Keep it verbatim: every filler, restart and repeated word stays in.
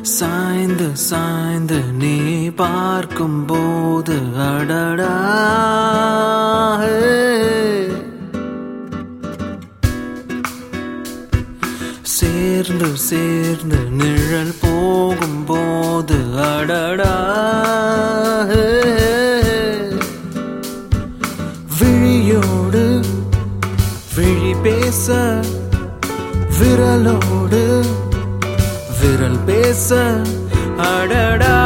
சாய்ந்து சாய்ந்து நீ பார்க்கும் போது அடடா சேர்ந்து சேர்ந்து நிழல் போகும் போது அடடா விழியோடு விழி பேச விரலோடு விரல் பேச அடடா